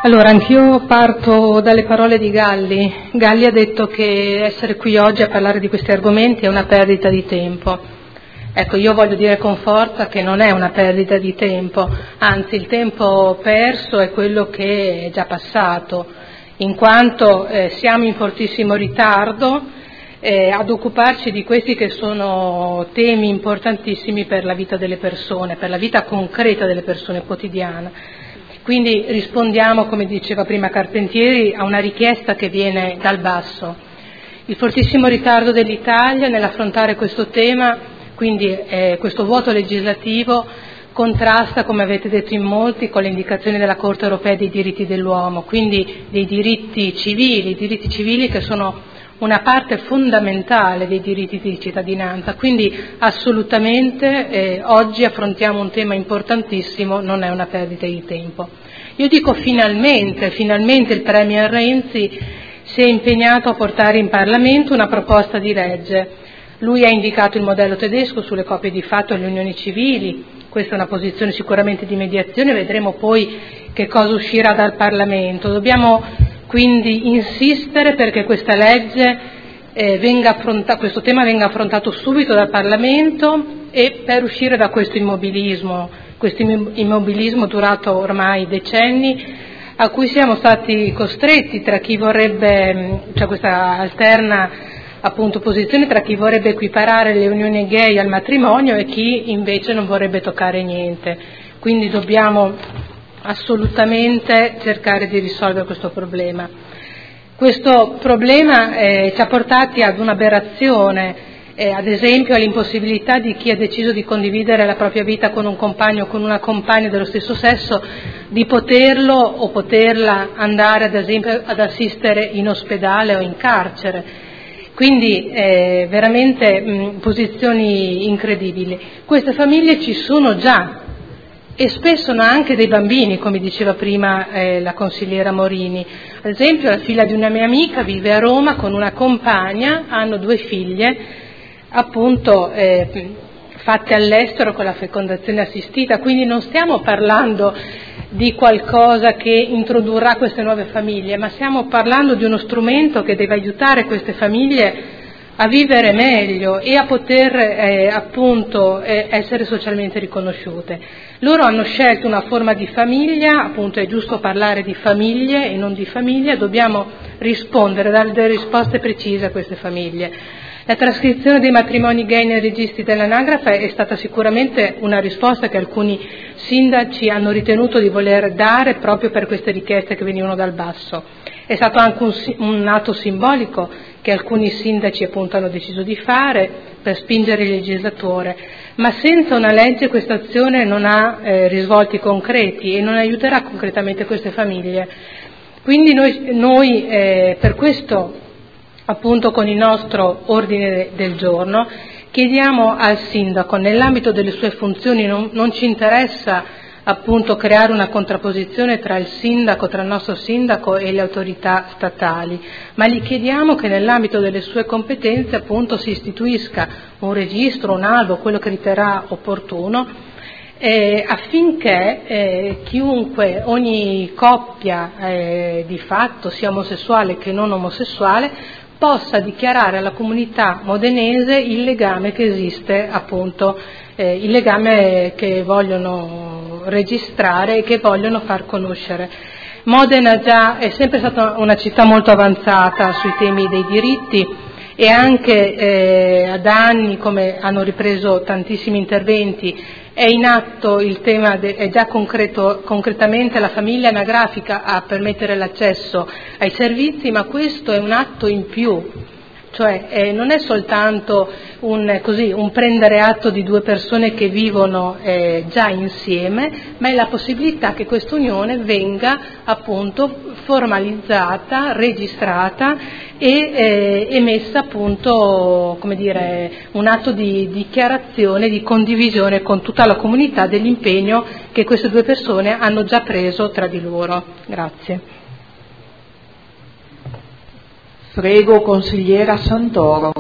Allora, anch'io parto dalle parole di Galli. Galli ha detto che essere qui oggi a parlare di questi argomenti è una perdita di tempo. Ecco, io voglio dire con forza che non è una perdita di tempo, anzi il tempo perso è quello che è già passato, in quanto siamo in fortissimo ritardo ad occuparci di questi che sono temi importantissimi per la vita delle persone, per la vita concreta delle persone quotidiana. Quindi rispondiamo, come diceva prima Carpentieri, a una richiesta che viene dal basso. Il fortissimo ritardo dell'Italia nell'affrontare questo tema, quindi questo vuoto legislativo, contrasta, come avete detto in molti, con le indicazioni della Corte europea dei diritti dell'uomo, quindi dei diritti civili che sono una parte fondamentale dei diritti di cittadinanza, quindi assolutamente oggi affrontiamo un tema importantissimo, non è una perdita di tempo. Io dico finalmente il Premier Renzi si è impegnato a portare in Parlamento una proposta di legge. Lui ha indicato il modello tedesco sulle coppie di fatto e le unioni civili, questa è una posizione sicuramente di mediazione, vedremo poi che cosa uscirà dal Parlamento. Dobbiamo quindi insistere perché questa legge questo tema venga affrontato subito dal Parlamento e per uscire da questo immobilismo durato ormai decenni, a cui siamo stati costretti tra chi vorrebbe, cioè questa alterna appunto posizione tra chi vorrebbe equiparare le unioni gay al matrimonio e chi invece non vorrebbe toccare niente. Quindi dobbiamo assolutamente cercare di risolvere questo problema. Questo problema ci ha portati ad un'aberrazione, ad esempio all'impossibilità di chi ha deciso di condividere la propria vita con un compagno o con una compagna dello stesso sesso di poterlo o poterla andare ad esempio ad assistere in ospedale o in carcere. Quindi veramente posizioni incredibili. Queste famiglie ci sono già e spesso hanno anche dei bambini, come diceva prima la consigliera Morini. Ad esempio la figlia di una mia amica vive a Roma con una compagna, hanno 2 figlie, appunto fatte all'estero con la fecondazione assistita, quindi non stiamo parlando di qualcosa che introdurrà queste nuove famiglie, ma stiamo parlando di uno strumento che deve aiutare queste famiglie a vivere meglio e a poter appunto essere socialmente riconosciute. Loro hanno scelto una forma di famiglia, appunto è giusto parlare di famiglie e non di famiglia, dobbiamo rispondere, dare delle risposte precise a queste famiglie. La trascrizione dei matrimoni gay nei registri dell'anagrafe è stata sicuramente una risposta che alcuni sindaci hanno ritenuto di voler dare proprio per queste richieste che venivano dal basso. È stato anche un atto simbolico che alcuni sindaci appunto hanno deciso di fare per spingere il legislatore, ma senza una legge questa azione non ha risvolti concreti e non aiuterà concretamente queste famiglie. Quindi noi per questo appunto con il nostro ordine del giorno chiediamo al sindaco, nell'ambito delle sue funzioni non ci interessa appunto creare una contrapposizione tra il nostro sindaco e le autorità statali, ma gli chiediamo che nell'ambito delle sue competenze appunto si istituisca un registro, un albo, quello che riterrà opportuno, affinché chiunque, ogni coppia di fatto, sia omosessuale che non omosessuale, possa dichiarare alla comunità modenese il legame che esiste, appunto, il legame che vogliono registrare e che vogliono far conoscere. Modena già è sempre stata una città molto avanzata sui temi dei diritti e anche da anni, come hanno ripreso tantissimi interventi, è in atto il tema, è già concretamente la famiglia anagrafica a permettere l'accesso ai servizi, ma questo è un atto in più, cioè non è soltanto un prendere atto di 2 persone che vivono già insieme, ma è la possibilità che questa unione venga appunto formalizzata, registrata e emessa appunto, come dire, un atto di dichiarazione, di condivisione con tutta la comunità dell'impegno che queste 2 persone hanno già preso tra di loro. Grazie. Prego, consigliera Santoro.